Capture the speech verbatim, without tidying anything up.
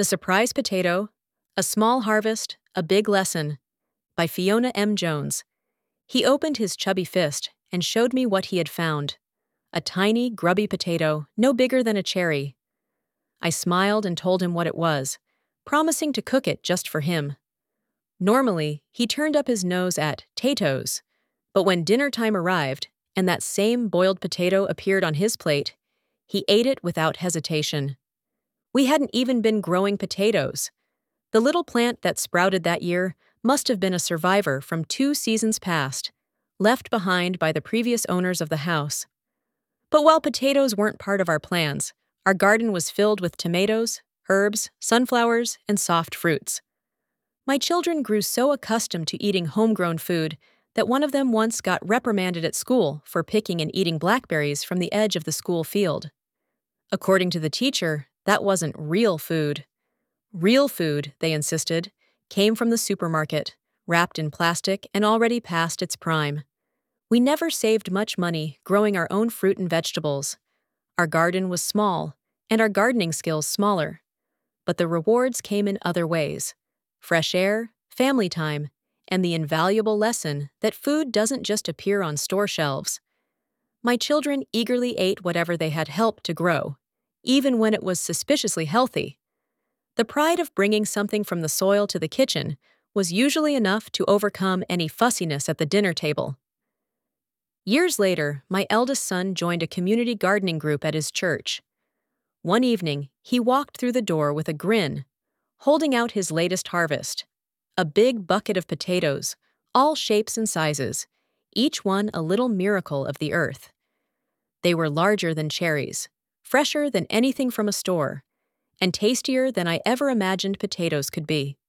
The Surprise Potato, A Small Harvest, A Big Lesson by Fiona M. Jones. He opened his chubby fist and showed me what he had found. A tiny, grubby potato, no bigger than a cherry. I smiled and told him what it was, promising to cook it just for him. Normally, he turned up his nose at "'tatoes," but when dinner time arrived and that same boiled potato appeared on his plate, he ate it without hesitation. We hadn't even been growing potatoes. The little plant that sprouted that year must have been a survivor from two seasons past, left behind by the previous owners of the house. But while potatoes weren't part of our plans, our garden was filled with tomatoes, herbs, sunflowers, and soft fruits. My children grew so accustomed to eating homegrown food that one of them once got reprimanded at school for picking and eating blackberries from the edge of the school field. According to the teacher, that wasn't real food. Real food, they insisted, came from the supermarket, wrapped in plastic and already past its prime. We never saved much money growing our own fruit and vegetables. Our garden was small, and our gardening skills smaller. But the rewards came in other ways: fresh air, family time, and the invaluable lesson that food doesn't just appear on store shelves. My children eagerly ate whatever they had helped to grow, even when it was suspiciously healthy. The pride of bringing something from the soil to the kitchen was usually enough to overcome any fussiness at the dinner table. Years later, my eldest son joined a community gardening group at his church. One evening, he walked through the door with a grin, holding out his latest harvest, a big bucket of potatoes, all shapes and sizes, each one a little miracle of the earth. They were larger than cherries, fresher than anything from a store, and tastier than I ever imagined potatoes could be.